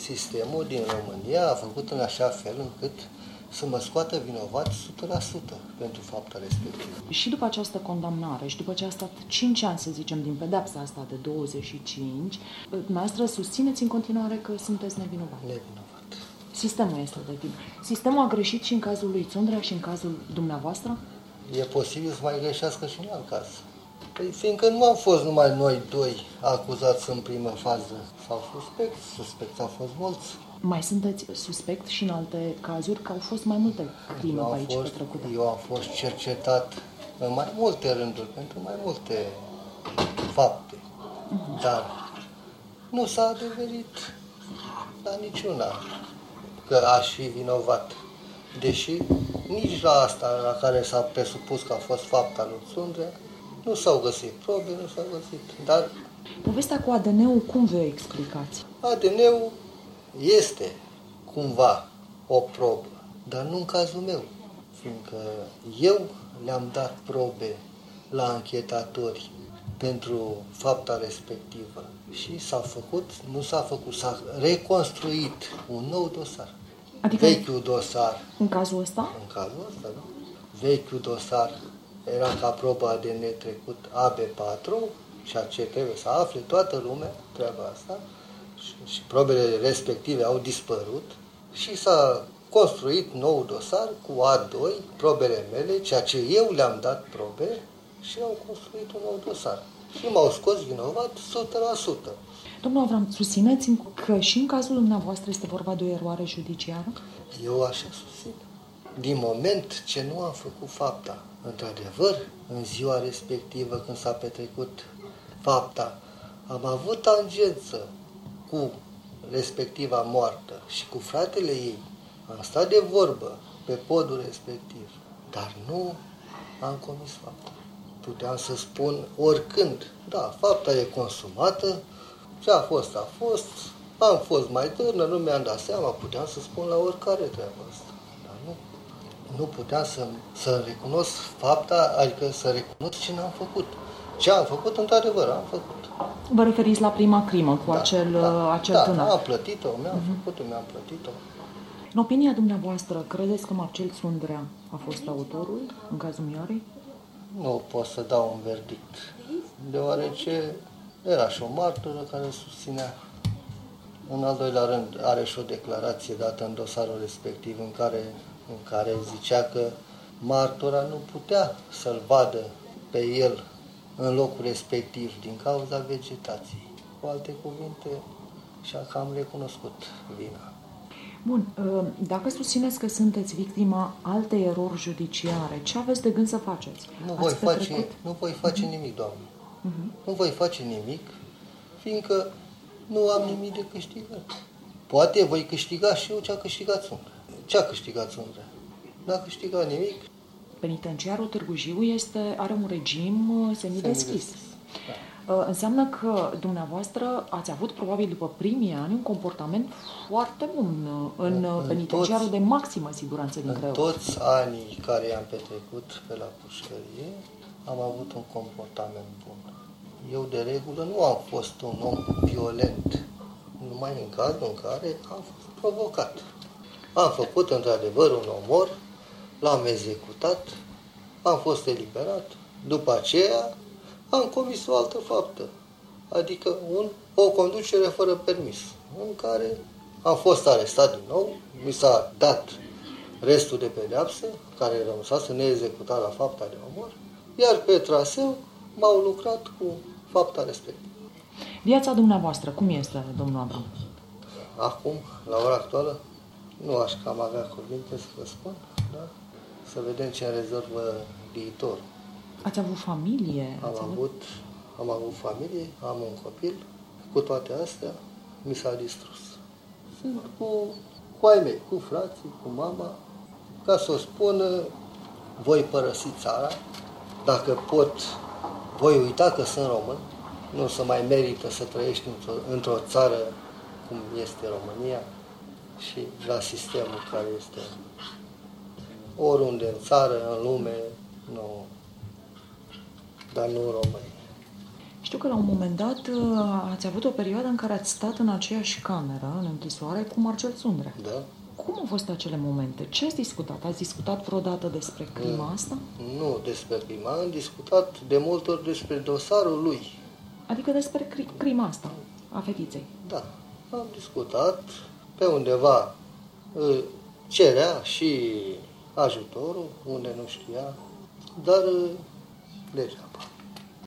sistemul din România a făcut în așa fel încât să mă scoată vinovat 100% pentru fapta respectivă. Și după această condamnare și după ce a stat 5 ani, să zicem, din pedepsa asta de 25, dumneavoastră susțineți în continuare că sunteți nevinovat. Nevinovat. Sistemul este de vină. Sistemul a greșit și în cazul lui Țundrea și în cazul dumneavoastră? E posibil să mai greșească și în alt caz. Păi, fiindcă nu am fost numai noi doi acuzați în primă fază, sau suspecți au fost mulți. Mai sunteți suspect și în alte cazuri, că au fost mai multe crime pe aici petrecute. Eu am fost cercetat în mai multe rânduri, pentru mai multe fapte, dar nu s-a adeverit la niciuna că aș fi vinovat. Deși nici la asta la care s-a presupus că a fost fapta lui Țundrea, nu s-au găsit probe, nu s-au găsit. Dar povestea cu ADN-ul, cum vă explicați? ADN-ul este cumva o probă, dar nu în cazul meu, fiindcă eu le-am dat probe la anchetatori pentru fapta respectivă și s-a reconstruit un nou dosar. Adică Vechiul dosar. în cazul ăsta? În cazul ăsta, da. Vechiul dosar era ca probă ADN trecut AB4, ceea ce trebuie să afle toată lumea, treaba asta, și probele respective au dispărut și s-a construit nou dosar cu A2, probele mele, ceea ce eu le-am dat probe și au construit un nou dosar. Și m-au scos vinovat 100%. Domnul Avram, susțineți că și în cazul dumneavoastră este vorba de o eroare judiciară? Eu așa susțin. Din moment ce nu am făcut fapta, într-adevăr, în ziua respectivă când s-a petrecut fapta, am avut tangență cu respectiva moartă și cu fratele ei. Am stat de vorbă pe podul respectiv, dar nu am comis fapta. Puteam să spun oricând, da, fapta e consumată, ce a fost, am fost mai tânăr, nu mi-am dat seama, puteam să spun la oricare treabă asta. Dar nu puteam să recunosc fapta, adică să recunosc ce n-am făcut. Ce am făcut, într-adevăr, am făcut. Vă referiți la prima crimă cu acel tânăr? Da, am plătit-o, mi-am plătit-o. În opinia dumneavoastră, credeți că Marcel Țundrea a fost autorul în cazul Miarei? Nu pot să dau un verdict, deoarece era și o martoră care susținea. În al doilea rând, are și o declarație dată în dosarul respectiv în care zicea că martora nu putea să-l vadă pe el în locul respectiv din cauza vegetației. Cu alte cuvinte, și-a cam recunoscut vina. Bun, dacă susțineți că sunteți victima altei erori judiciare, ce aveți de gând să faceți? Nu voi face nimic, Doamne. Nu voi face nimic, fiindcă nu am nimic de câștigat. Poate voi câștiga și eu ce a câștigat Țundrea. Ce a câștigat Țundrea? N-a câștigat nimic. Penitenciarul Târgu Jiu are un regim semideschis. Da. Înseamnă că dumneavoastră ați avut, probabil după primii ani, un comportament foarte bun în penitenciarul de maximă siguranță din Craiova. În toți anii care i-am petrecut pe la pușcărie, am avut un comportament bun. Eu, de regulă, nu am fost un om violent, numai în cazul în care am fost provocat. Am făcut, într-adevăr, un omor, l-am executat, am fost eliberat, după aceea am comis o altă faptă, adică o conducere fără permis, în care am fost arestat din nou, mi s-a dat restul de pedeapse, care rămăsase neexecutat la fapta de omor, iar pe traseu m-au lucrat cu fapta respectivă. Viața dumneavoastră, cum este, domnul Avram? Acum, la ora actuală, nu aș cam avea cuvinte să vă spun, dar să vedem ce rezolvă viitorul. Ați avut familie? Am avut familie, am un copil. Cu toate astea, mi s-a distrus. Sunt cu ai mei, cu frații, cu mama. Ca să o spun, voi părăsi țara. Dacă pot, voi uita că sunt român. Nu se mai merită să trăiești într-o țară cum este România și la sistemul care este oriunde în țară, în lume, nu, dar nu în România. Știu că la un moment dat ați avut o perioadă în care ați stat în aceeași cameră, în închisoare, cu Marcel Țundrea. Da? Cum au fost acele momente? Ce ați discutat? Ați discutat vreodată despre crima asta? Nu despre crima, am discutat de multe ori despre dosarul lui. Adică despre crima asta, a fetiței. Da, am discutat, pe undeva cerea și ajutorul, unde nu știa, dar degeaba.